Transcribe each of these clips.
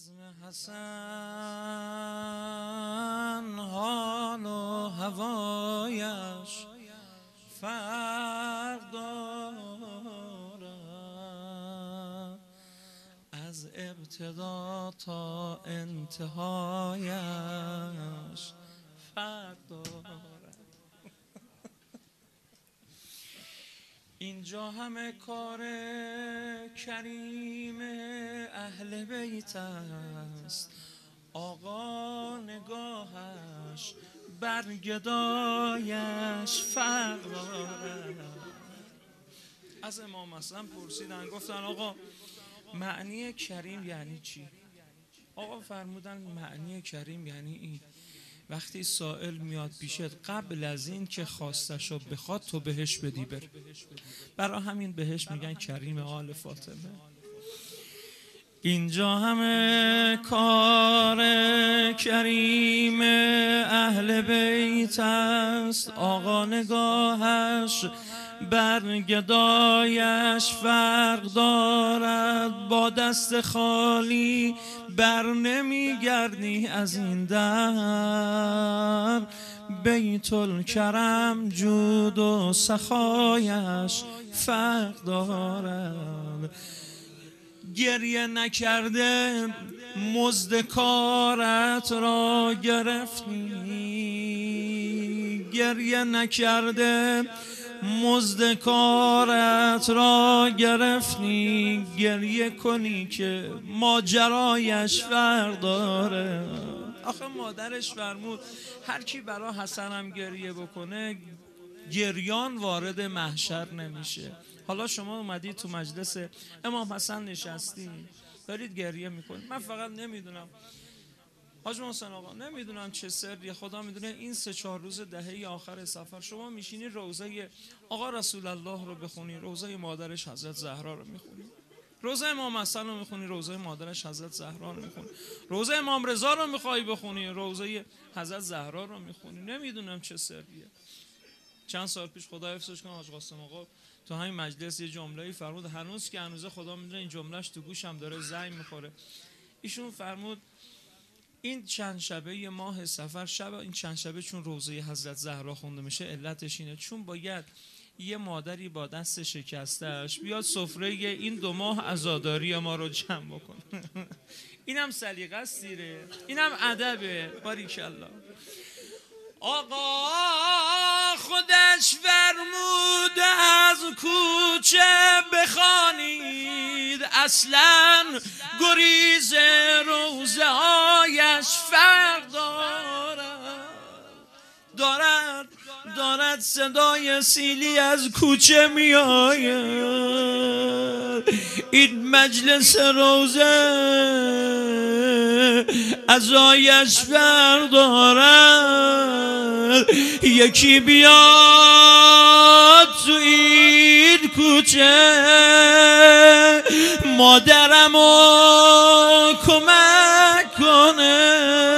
بزم حسن حال و هوایش فرق دارد، از ابتدا تا انتهایش فرق دارد. اینجا همه کار کریم اهل بیت است، آقا نگاهش بر گدایش فرق دارد. از امام حسن پرسیدن، گفتن آقا معنی کریم یعنی چی؟ آقا فرمودن معنی کریم یعنی این: وقتی سائل میاد پیشت قبل از این که خواستشو بخواد تو بهش بدی بر. برای همین بهش میگن کریم آل فاطمه. اینجا همه کار کریم اهل بیت است، آقا نگاهش بر گدایش فرق دارد، با دست خالی بر نمیگردی از این در، بیت الکرم جود و سخایش فرق دارد. گریه نکرده مزد کارت را گرفتی، گریه نکرده مزد کارت را گرفتی، گریه کنی که ماجرایش فرق داره. آخه مادرش فرمود هر کی برای حسنم گریه بکنه گریان وارد محشر نمیشه. حالا شما اومدید تو مجلس امام حسن نشستی دارید گریه میکنید، من فقط نمیدونم حاج محسن آقا، نمیدونم چه سری، خدا میدونه این 3-4 روز دهه آخر سفر شما میشینی روضه آقا رسول الله رو بخونی، روضه مادرش حضرت زهرا رو میخونی، روضه امام حسن رو میخونی، روضه مادرش حضرت زهرا رو میخونی، روضه امام رضا رو میخوای بخونی، روضه حضرت زهرا رو میخونی، نمیدونم چه سریه. چند سال پیش خدا حفظش کنه حاج قاسم آقا تو همین مجلس یه جمله‌ای فرمود، هنوز که هنوز خدا میدونه این جملهش تو گوشم داره زنگ میخوره. ایشون فرمود این چند شبه ماه سفر، شب این چند شبه چون روضه حضرت زهرا خونده میشه علتش اینه چون باید یه مادری با دست شکستش بیاد سفره این 2 ماه عزاداری ما رو جمع بکنه. اینم سلیقه است دیره، اینم ادبه. باریکالله. آقا خودش فرمود از کوچه بخوانید، اصلا گریز روزه هایش فرق دارد صدای سیلی از کوچه می آید، این مجلس روزه ازایش فرق دارد. یکی بیاد تو این کوچه مادرمو کمک کنه،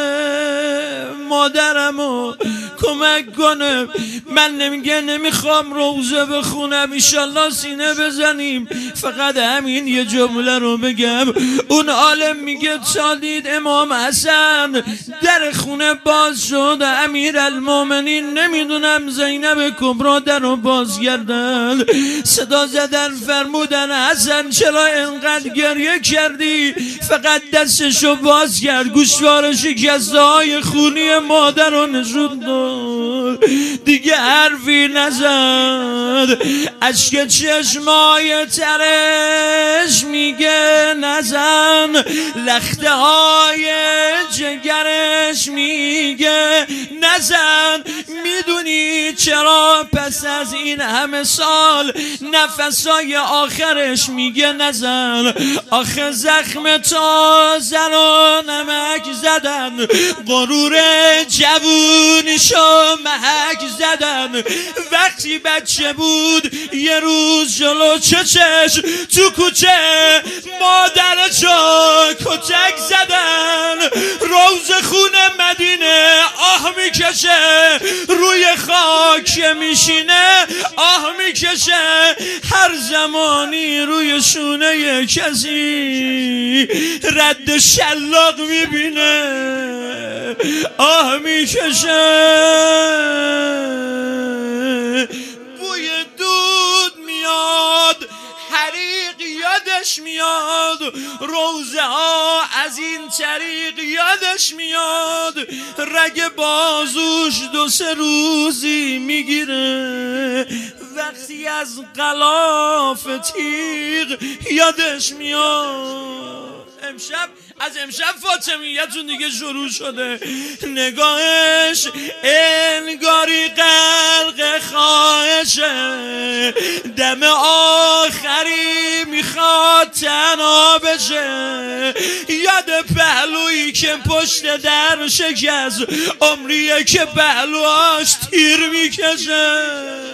مادرمو کمک کنه. من نمیخوام روزه بخونم، ایشالله سینه بزنیم، فقط همین یه جمله رو بگم. اون عالم میگه تا دید امام حسن در خونه باز شد، امیرالمومنین نمیدونم زینب کبرا در رو باز کردن، صدا زدن فرمودن حسن چرا انقدر گریه کردی؟ فقط دستشو باز کرد، گوشوار شکسته های خونی مادر رو نشون داد، دیگه حرفی نزد. اشک چشمای ترش میگه نزن، لخته های جگرش میگه نزن. میدونی چرا پس از این همه سال نفسای آخرش میگه نزن؟ آخه زخم تازه رو نمک زدن، غرور جوونیشو محک زدن. وقتی بچه بود یه روز جلو چشش تو کوچه مادرشو کتک زدن. روز خونه مدینه آه میکشه، روی خاک میشینه آه میکشه، هر زمانی روی شونه کسی رد شلاق میبینه آه میکشه. بوی دود میاد، حریق یادش میاد، روزه ها از این طریق یادش میاد، رگ بازوش 2-3 روزی میگیره، وقتی از غلاف تیغ یادش میاد. از امشب فاطمیتون دیگه شروع شده، نگاهش انگاری غرق خواهشه، دم آخری میخواد تنها بشه، یاد پهلویی که پشت در شکست، عمریه که پهلوهاش تیر میکشه،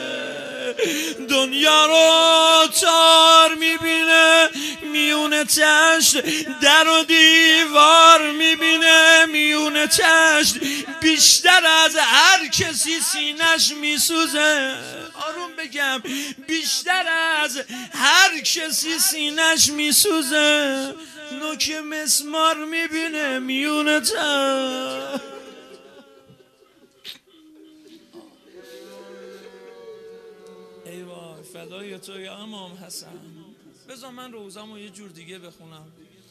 دنیا رو تار میبینه، میونه تشت در و دیوار میبینه، میونه تشت بیشتر از هر کسی سینش میسوزه. آروم بگم، بیشتر از هر کسی سینش میسوزه، نوک مسمار میبینه میونه تشت. ای وای فدای تو یا امام حسن. بذار من روزمو یه جور دیگه بخونم.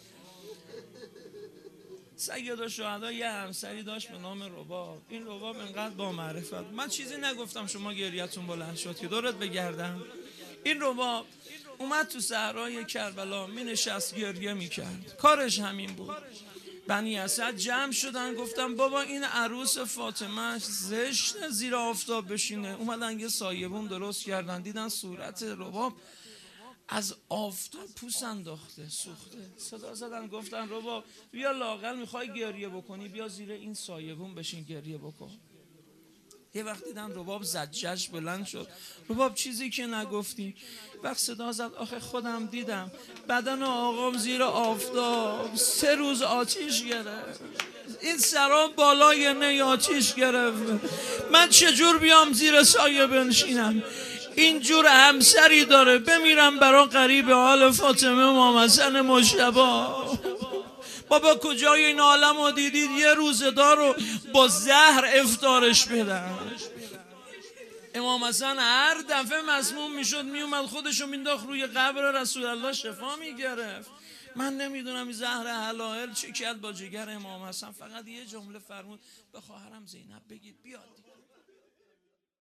سیدالشهدا یه همسری داشت به نام رباب. این رباب انقدر با معرفت، من چیزی نگفتم شما گریتون بلند شد که دورت بگردم. این رباب اومد تو صحرای کربلا می نشست گریه می کرد، کارش همین بود. بنی اسد جمع شدن گفتن بابا این عروس فاطمه زشت زیر آفتاب بشینه. اومدن یه سایبون درست کردن، دیدن صورت رباب از آفتاب پوست انداخته، سوخته. صدا زدن گفتن رباب بیا، لااقل میخوای گریه بکنی بیا زیر این سایبون بشین گریه بکن. یه وقت دیدن رباب زجرش بلند شد. رباب چیزی که نگفتی. وقت صدا زد آخه خودم دیدم بدن آقام زیر آفتاب 3 روز آتیش گرفت، این سرام بالای نی آتیش گرفت، من چجور بیام زیر سایه بنشینم؟ اینجور همسری داره بمیرم برا قریب حال فاطمه امام حسن مجتبی. بابا کجای این عالم رو دیدید یه روزه‌دار رو با زهر افطارش بدن؟ امام حسن هر دفعه مسموم میشد میومد خودشو مینداخت روی قبر رسول الله شفا میگرفت. من نمیدونم این زهر حلائل چه کرد با جگر امام حسن. فقط یه جمله فرمود به خواهرم زینب بگید بیاد.